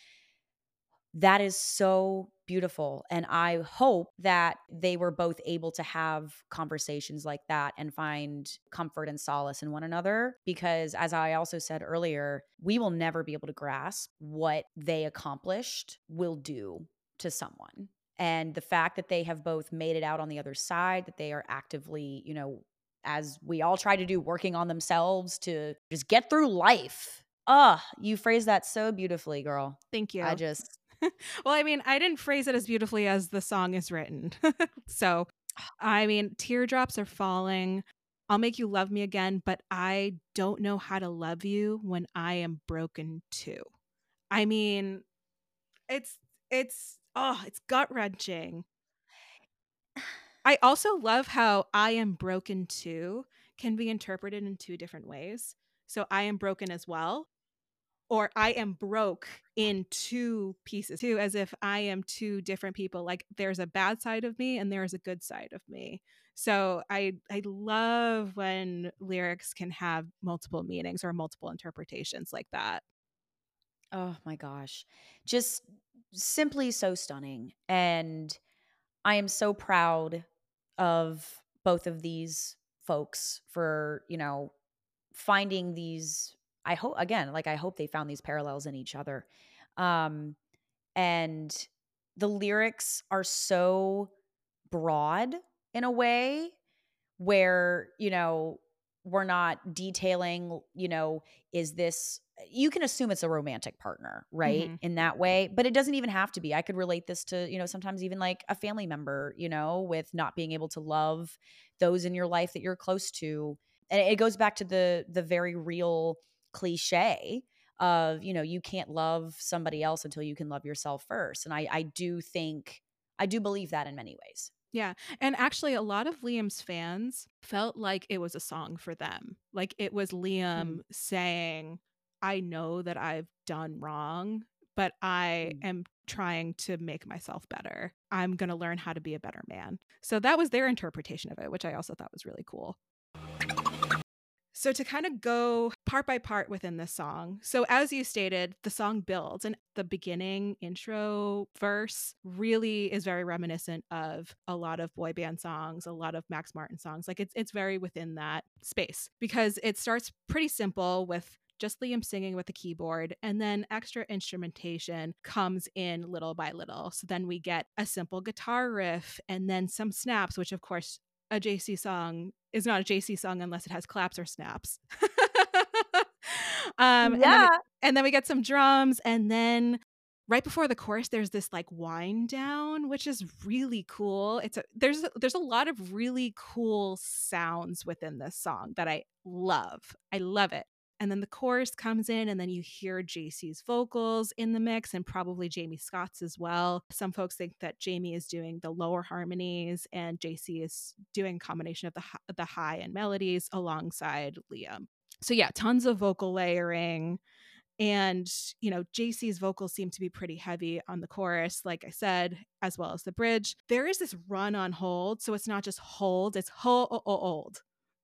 That is so beautiful. And I hope that they were both able to have conversations like that and find comfort and solace in one another. Because, as I also said earlier, we will never be able to grasp what they accomplished will do to someone. And the fact that they have both made it out on the other side, that they are actively, you know, as we all try to do, working on themselves to just get through life. Ah, you phrased that so beautifully, girl. Thank I you. just, Well, I mean, I didn't phrase it as beautifully as the song is written. So, I mean, teardrops are falling. I'll make you love me again, but I don't know how to love you when I am broken too. I mean, it's it's oh, it's gut-wrenching. I also love how I am broken too can be interpreted in two different ways. So I am broken as well, or I am broke in two pieces too, as if I am two different people. Like there's a bad side of me and there is a good side of me. So I I love when lyrics can have multiple meanings or multiple interpretations like that. oh my gosh, just simply so stunning. And I am so proud of both of these folks for, you know, finding these. I hope, again, like I hope they found these parallels in each other. Um, and the lyrics are so broad in a way where, you know, we're not detailing, you know, is this you can assume it's a romantic partner, right? Mm-hmm. In that way, but it doesn't even have to be. I could relate this to, you know, sometimes even like a family member, you know, with not being able to love those in your life that you're close to. And it goes back to the the very real cliche of, you know, you can't love somebody else until you can love yourself first. And I I do think I do believe that in many ways. Yeah. And actually, a lot of Liam's fans felt like it was a song for them. Like it was Liam Mm. saying, I know that I've done wrong, but I Mm. am trying to make myself better. I'm going to learn how to be a better man. So that was their interpretation of it, which I also thought was really cool. So to kind of go part by part within this song. So as you stated, the song builds, and the beginning intro verse really is very reminiscent of a lot of boy band songs, a lot of Max Martin songs. Like it's it's very within that space because it starts pretty simple with just Liam singing with the keyboard, and then extra instrumentation comes in little by little. So then we get a simple guitar riff and then some snaps, which of course a J C song is not a J C song unless it has claps or snaps. um, Yeah. and, then we, and then we get some drums, and then right before the chorus, there's this like wind down, which is really cool. It's a there's a, there's a lot of really cool sounds within this song that I love. I love it. And then the chorus comes in, and then you hear J C's vocals in the mix, and probably Jamie Scott's as well. Some folks think that Jamie is doing the lower harmonies and J C is doing a combination of the, the high and melodies alongside Liam. So yeah, tons of vocal layering. And, you know, J C's vocals seem to be pretty heavy on the chorus, like I said, as well as the bridge. There is this run on hold. So it's not just hold, it's hold.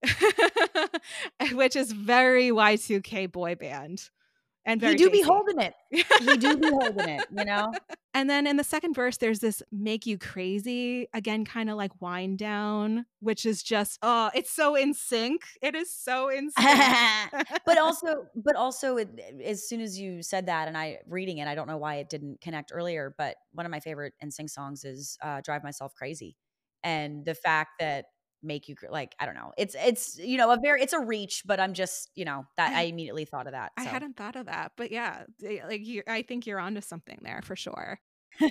Which is very Y two K boy band. And very he do J C. be holding it. He do be holding it, you know? And then in the second verse, there's this make you crazy, again, kind of like wind down, which is just, oh, it's so in sync. It is so in sync. but also, but also it, as soon as you said that and I reading it, I don't know why it didn't connect earlier, but one of my favorite N Sync songs is uh, Drive Myself Crazy. And the fact that make you like, I don't know, it's, it's, you know, a very, it's a reach, but I'm just, you know, that I, I immediately thought of that. So. I hadn't thought of that, but yeah, like you, I think you're onto something there for sure.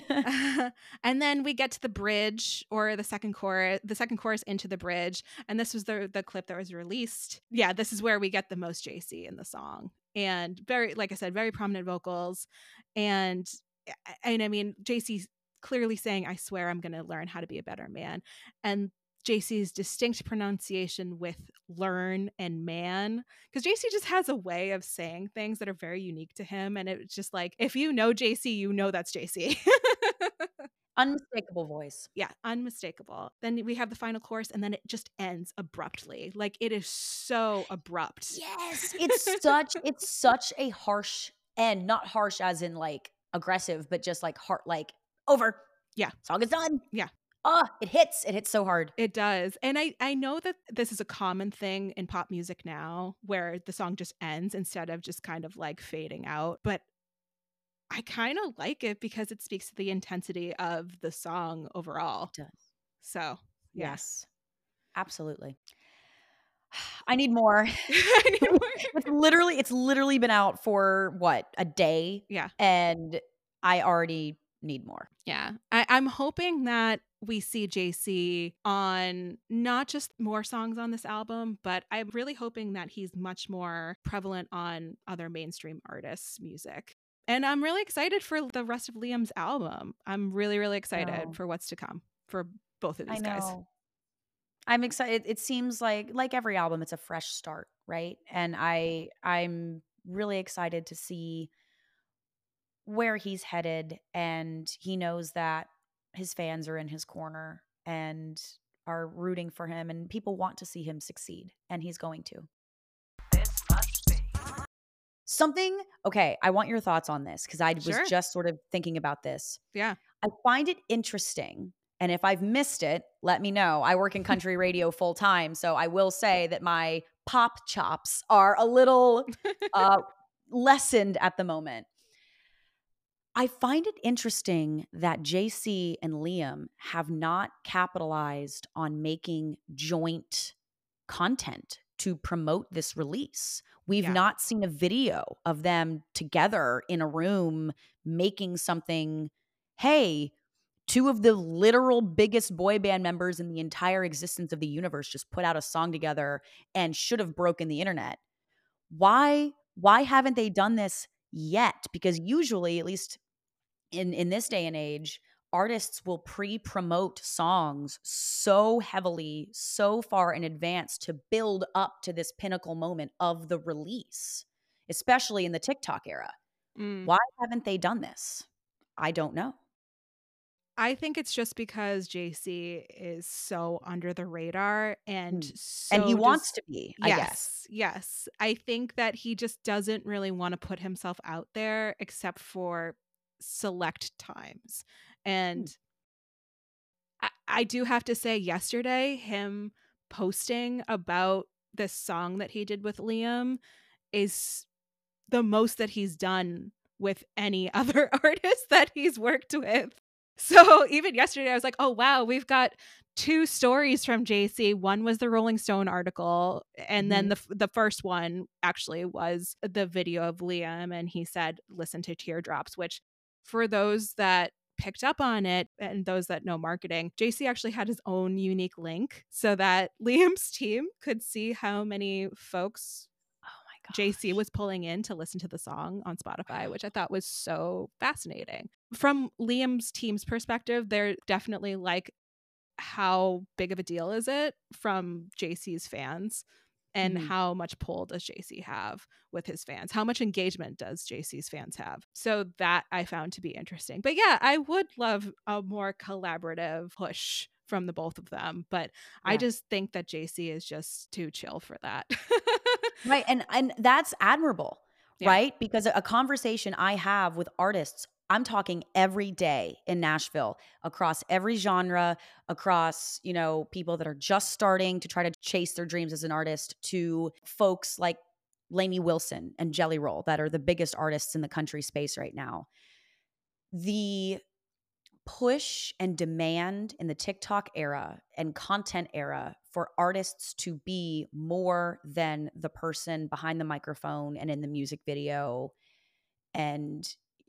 And then we get to the bridge or the second chorus, the second chorus into the bridge. And this was the the clip that was released. Yeah, this is where we get the most J C in the song. And very, like I said, very prominent vocals. And, and I mean, J C's clearly saying, I swear I'm going to learn how to be a better man. And J C's distinct pronunciation with learn and man, because J C just has a way of saying things that are very unique to him. And it's just like, if you know J C, you know that's J C. Unmistakable voice. Yeah, unmistakable. Then we have the final chorus, and then it just ends abruptly. Like it is so abrupt. Yes, it's such it's such a harsh end. Not harsh as in like aggressive, but just like heart, like over. Yeah, song is done. Yeah. Oh, it hits. It hits so hard. It does. And I, I know that this is a common thing in pop music now where the song just ends instead of just kind of like fading out. But I kind of like it because it speaks to the intensity of the song overall. It does. So, yeah. Yes, absolutely. I need more. I need more. It's literally, it's literally been out for what, a day? Yeah. And I already need more. Yeah. I, I'm hoping that we see J C on not just more songs on this album, but I'm really hoping that he's much more prevalent on other mainstream artists' music. And I'm really excited for the rest of Liam's album. I'm really, really excited Oh. for what's to come for both of these I know. guys. I'm excited. It seems like like every album, it's a fresh start, right? And I I'm really excited to see where he's headed, and he knows that his fans are in his corner and are rooting for him, and people want to see him succeed, and he's going to. Something, okay, I want your thoughts on this because I was Sure. just sort of thinking about this. Yeah. I find it interesting, and if I've missed it, let me know. I work in country radio full time, so I will say that my pop chops are a little uh, lessened at the moment. I find it interesting that J C and Liam have not capitalized on making joint content, to promote this release. We've Yeah. not seen a video of them together in a room making something. Hey, two of the literal biggest boy band members in the entire existence of the universe just put out a song together and should have broken the internet. Why, why haven't they done this yet? Because usually, at least in, in this day and age, artists will pre-promote songs so heavily, so far in advance to build up to this pinnacle moment of the release, especially in the TikTok era. Mm. Why haven't they done this? I don't know. I think it's just because J C is so under the radar and Mm. so And he does- wants to be, I yes, guess. yes. I think that he just doesn't really want to put himself out there except for select times. And Hmm. I, I do have to say, yesterday, him posting about this song that he did with Liam is the most that he's done with any other artist that he's worked with. So even yesterday, I was like, oh, wow, we've got two stories from J C. One was the Rolling Stone article. And then the the first one actually was the video of Liam. And he said, listen to Teardrops, which for those that picked up on it and those that know marketing, J C actually had his own unique link so that Liam's team could see how many folks J C was pulling in to listen to the song on Spotify, which I thought was so fascinating. From Liam's team's perspective, they're definitely like, how big of a deal is it from J C's fans? And Mhm. how much pull does J C have with his fans? How much engagement does J C's fans have? So that I found to be interesting. But yeah, I would love a more collaborative push from the both of them. But I Yeah. just think that J C is just too chill for that. Right. And and that's admirable, Yeah. right? Because a conversation I have with artists, I'm talking every day in Nashville, across every genre, across, you know, people that are just starting to try to chase their dreams as an artist, to folks like Lainey Wilson and Jelly Roll that are the biggest artists in the country space right now. The push and demand in the TikTok era and content era for artists to be more than the person behind the microphone and in the music video, and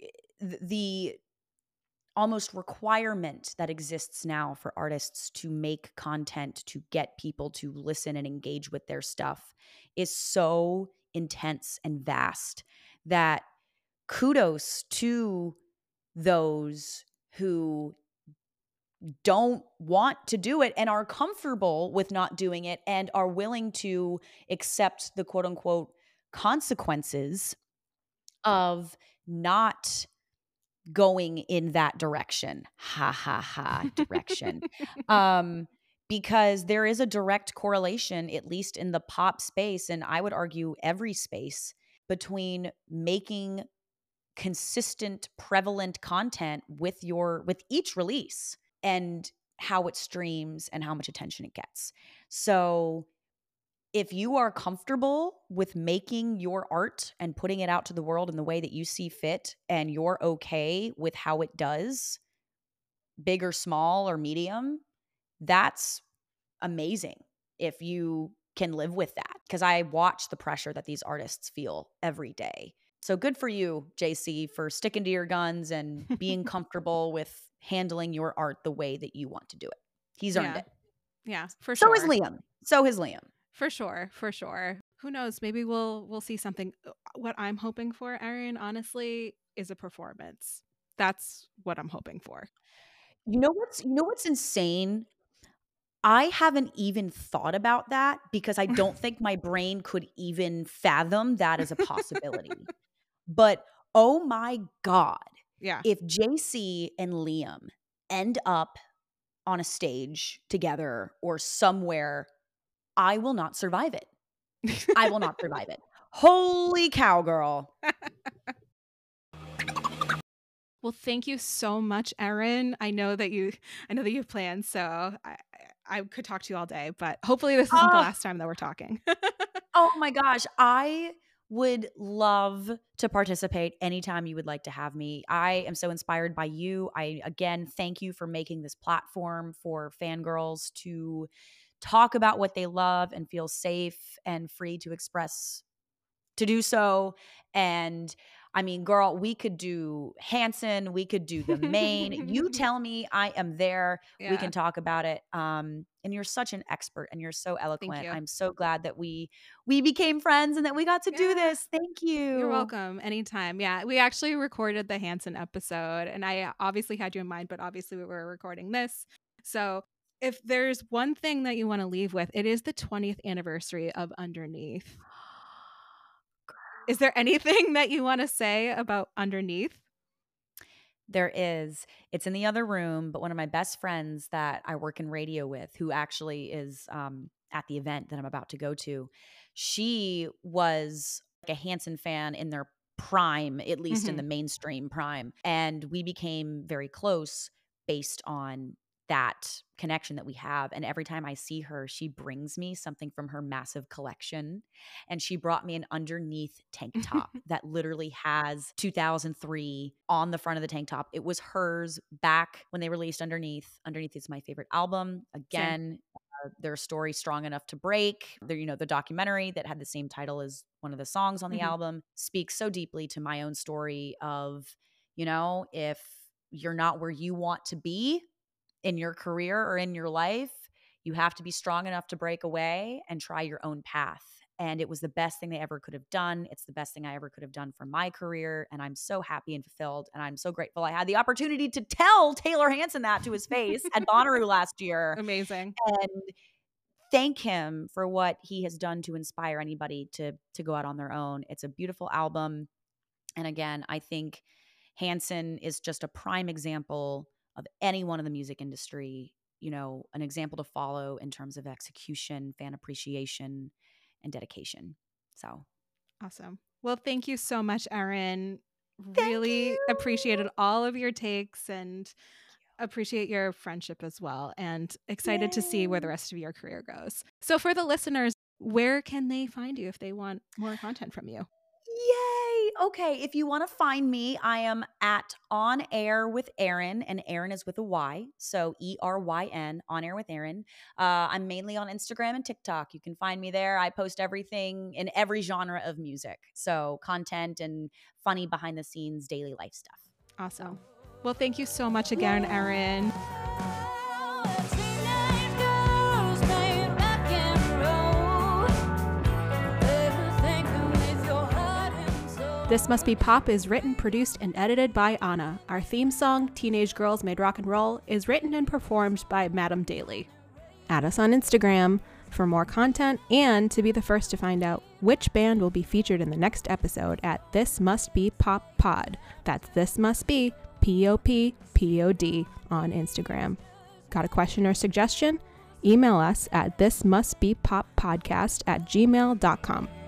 the almost requirement that exists now for artists to make content to get people to listen and engage with their stuff is so intense and vast that kudos to those who don't want to do it and are comfortable with not doing it and are willing to accept the quote unquote consequences of not going in that direction. Ha ha ha direction. um, because there is a direct correlation, at least in the pop space, and I would argue every space, between making consistent, prevalent content with your with each release and how it streams and how much attention it gets. So if you are comfortable with making your art and putting it out to the world in the way that you see fit, and you're okay with how it does, big or small or medium, that's amazing if you can live with that. Because I watch the pressure that these artists feel every day. So good for you, J C, for sticking to your guns and being comfortable with handling your art the way that you want to do it. He's earned Yeah. it. Yeah, for So sure. is Liam. So is Liam. For sure, for sure. Who knows? Maybe we'll we'll see something. What I'm hoping for, Erin, honestly, is a performance. That's what I'm hoping for. You know what's you know what's insane? I haven't even thought about that because I don't think my brain could even fathom that as a possibility. But oh my God, Yeah. if J C and Liam end up on a stage together or somewhere, I will not survive it. I will not survive it. Holy cow, girl. Well, thank you so much, Erin. I know that you I know that you have plans, so I I could talk to you all day, but hopefully this isn't the Oh. last time that we're talking. Oh my gosh, I would love to participate anytime you would like to have me. I am so inspired by you. I, again, thank you for making this platform for fangirls to talk about what they love and feel safe and free to express, to do so. And I mean, girl, we could do Hanson, we could do the Maine. You tell me, I am there. Yeah. We can talk about it. Um, and you're such an expert and you're so eloquent. you. I'm so glad that we we became friends and that we got to Yeah. do this. Thank you. You're welcome. Anytime. Yeah. We actually recorded the Hanson episode, and I obviously had you in mind, but obviously we were recording this. So if there's one thing that you want to leave with, it is the twentieth anniversary of Underneath. Is there anything that you want to say about Underneath? There is. It's in the other room, but one of my best friends that I work in radio with, who actually is um, at the event that I'm about to go to, she was like a Hanson fan in their prime, at least mm-hmm. in the mainstream prime. And we became very close based on that connection that we have. And every time I see her, she brings me something from her massive collection. And she brought me an Underneath tank top that literally has two thousand three on the front of the tank top. It was hers back when they released Underneath. Underneath is my favorite album. Again, uh, their story, Strong Enough to Break. Their, you know, the documentary that had the same title as one of the songs on the mm-hmm. album speaks so deeply to my own story of, you know, if you're not where you want to be in your career or in your life, you have to be strong enough to break away and try your own path. And it was the best thing they ever could have done. It's the best thing I ever could have done for my career. And I'm so happy and fulfilled. And I'm so grateful I had the opportunity to tell Taylor Hanson that to his face at Bonnaroo last year. Amazing. And thank him for what he has done to inspire anybody to, to go out on their own. It's a beautiful album. And again, I think Hanson is just a prime example of anyone in the music industry, you know, an example to follow in terms of execution, fan appreciation, and dedication. So awesome. Well, thank you so much, Erin. Thank really you. appreciated all of your takes and appreciate your friendship as well, and excited Yay. to see where the rest of your career goes. So for the listeners, where can they find you if they want more content from you? Yay! Okay, if you want to find me, I am at On Air with Erin, and Erin is with a Y, so E R Y N, On Air with Erin. Uh, I'm mainly on Instagram and TikTok. You can find me there. I post everything in every genre of music, so content and funny behind-the-scenes daily life stuff. Awesome. Well, thank you so much again, Erin. This Must Be Pop is written, produced, and edited by Anna. Our theme song, Teenage Girls Made Rock and Roll, is written and performed by Madam Daly. Add us on Instagram for more content and to be the first to find out which band will be featured in the next episode at This Must Be Pop Pod. That's This Must Be P O P P O D on Instagram. Got a question or suggestion? Email us at thismustbepoppodcast at gmail dot com.